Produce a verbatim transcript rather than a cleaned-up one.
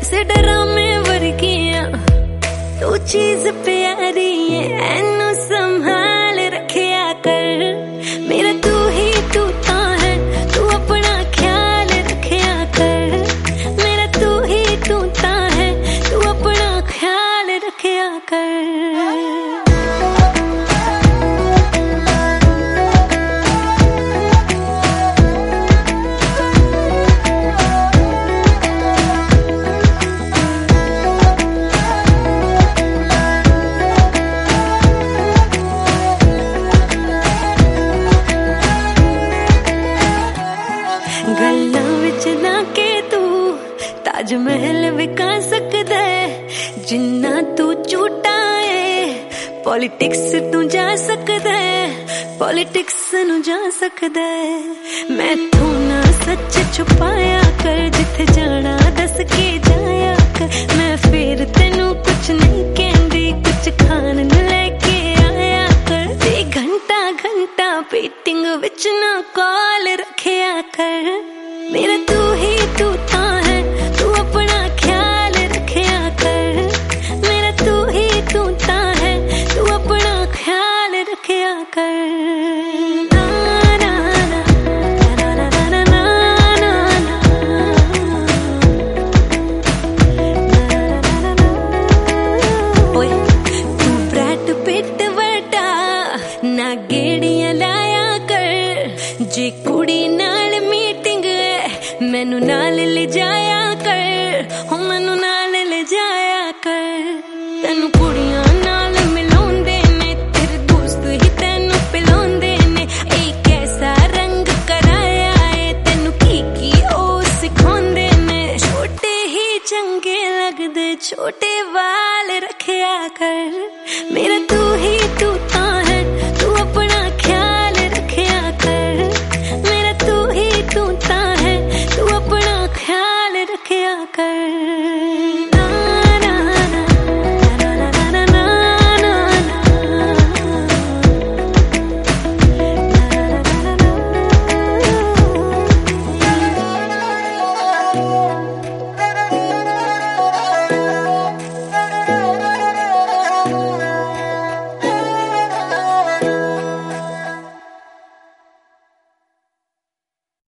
वैसे डरामे वर्गियां तू चीज प्यारी है, एनू संभाल रखिया कर। मेरा तू ही तू ता है, तू अपना ख्याल रखिया कर। मेरा तू ही तू ता है, तू अपना ख्याल रखिया कर। गल्लां विच ना के तू ताज महल विका सकदा है, जिन्ना तू झूठा है पॉलिटिक्स तू जा सकदा है, पॉलिटिक्स नू जा सकदा है। मैं तू ना सच छुपाया कर, जिथे जाना दस के जाया कर। मैं फिर तेनू कुछ नहीं कहंदी, कुछ खान नू लेके आया कर। ते घंटा घंटा पेटिंग विच ना कॉल रखिया कर। मेरा तू ही तू ता है, तू अपना ख्याल रखिया कर। मेरा तू ही तू ता है, तू अपना ख्याल रखिया कर। ना ना ना ना ना ना ना ना ना ना। ओए तू ब्रैड पिट वर्टा ना गेड़ियां लाया कर। जे कुड़ी नाल मीटिंग मैनू नाल ले जाया कर, हो मैनू नाल ले जाया कर। तेनू कुड़ियां नाल मिलाउंदे ने, तेरे दोस्त ही तेनू पिलाउंदे ने। ए कैसा रंग कराया है, तेनू की की ओ सिखाउंदे ने। छोटे ही चंगे लगदे, छोटे वाल रखिया कर। मेरा तू ही तू